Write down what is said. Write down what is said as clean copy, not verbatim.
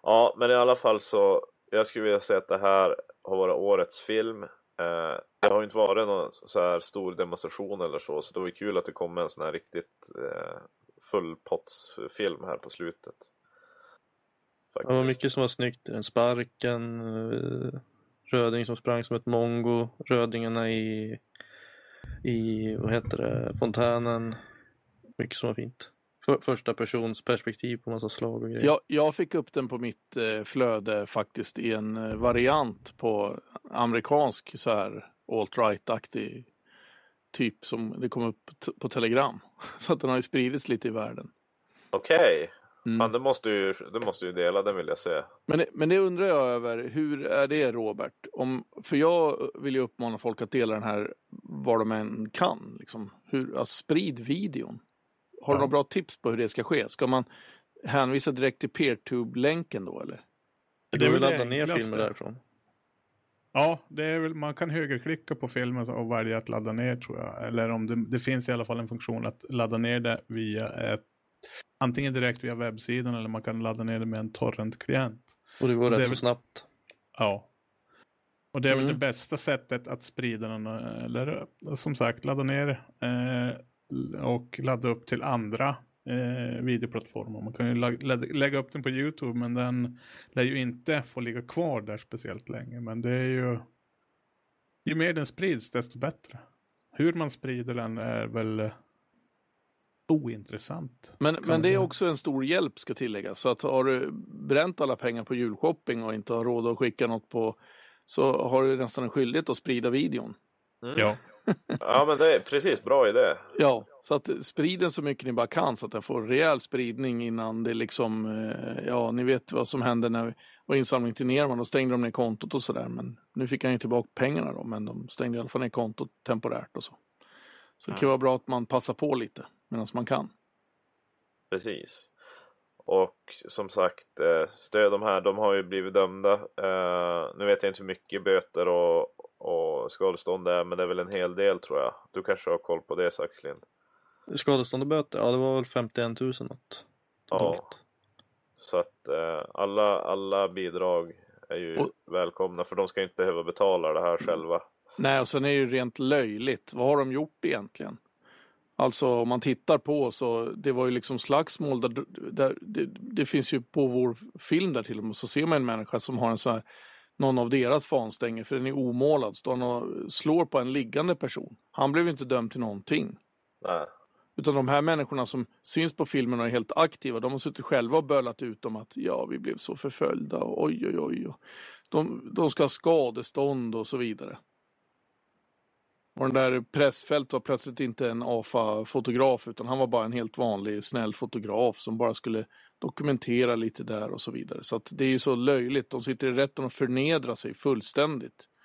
Ja, men i alla fall så, jag skulle vilja säga att det här har varit årets film. Det har ju inte varit någon så här stor demonstration eller så det var ju kul att det kom en sån här riktigt fullpottsfilm här på slutet. Det var mycket som var snyggt. Den sparken, Röding som sprang som ett mongo, Rödingarna i vad heter det, fontänen. Mycket som var fint. Första persons perspektiv på massa slag och grejer. Jag fick upp den på mitt flöde faktiskt i en variant på amerikansk så här alt-right-aktig typ som det kom upp på Telegram. Så att den har ju spridits lite i världen. Okej. Men det måste ju dela, den vill jag säga. Men det undrar jag över, hur är det Robert? För jag vill ju uppmana folk att dela den här var de än kan. Liksom. Sprid videon. Har du några bra tips på hur det ska ske? Ska man hänvisa direkt till PeerTube-länken då eller? Det går väl ladda ner filmer därifrån. Ja, det är väl, man kan högerklicka på filmen och välja att ladda ner tror jag. Eller om det finns i alla fall en funktion att ladda ner det via antingen direkt via webbsidan eller man kan ladda ner det med en torrent-klient. Och det går rätt så snabbt. Ja. Och det är väl det bästa sättet att sprida den. Eller som sagt, ladda ner och ladda upp till andra videoplattformar. Man kan ju lägga upp den på YouTube, men den lär ju inte få ligga kvar där speciellt länge. Men det är ju mer den sprids desto bättre. Hur man sprider den är väl ointressant. Men det är också en stor hjälp ska tilläggas. Så att har du bränt alla pengar på julshopping och inte har råd att skicka något på, så har du nästan en skyldighet att sprida videon. Ja. Ja, men det är precis bra idé. Ja, så att sprid den så mycket ni bara kan så att den får rejäl spridning innan det liksom, ni vet vad som hände när vi var insamling till Nerman. Då stängde de ner kontot och sådär, men nu fick han ju tillbaka pengarna då, men de stängde i alla fall ner kontot temporärt och så. Så det kan vara bra att man passar på lite medan man kan. Precis. Och som sagt, stöd de här, de har ju blivit dömda. Nu vet jag inte hur mycket böter och skadestånd det är, men det är väl en hel del tror jag. Du kanske har koll på det, Saxlind? Skadestånd och böter? Ja, det var väl 51 000 något. Ja. Så att alla bidrag är ju välkomna, för de ska inte behöva betala det här själva. Nej, och sen är det ju rent löjligt. Vad har de gjort egentligen? Alltså om man tittar på så det var ju liksom slagsmål där det finns ju på vår film där till och med, så ser man en människa som har en så här, någon av deras fanstänger, för den är omålad, står han och slår på en liggande person. Han blev ju inte dömd till någonting. Nej. Utan de här människorna som syns på filmen och är helt aktiva, de har suttit själva och böllat ut om att vi blev så förföljda och oj. De ska ha skadestånd och så vidare. Och den där Pressfält var plötsligt inte en AFA-fotograf, utan han var bara en helt vanlig snäll fotograf som bara skulle dokumentera lite där och så vidare. Så att det är ju så löjligt. De sitter i rätten och förnedrar sig fullständigt.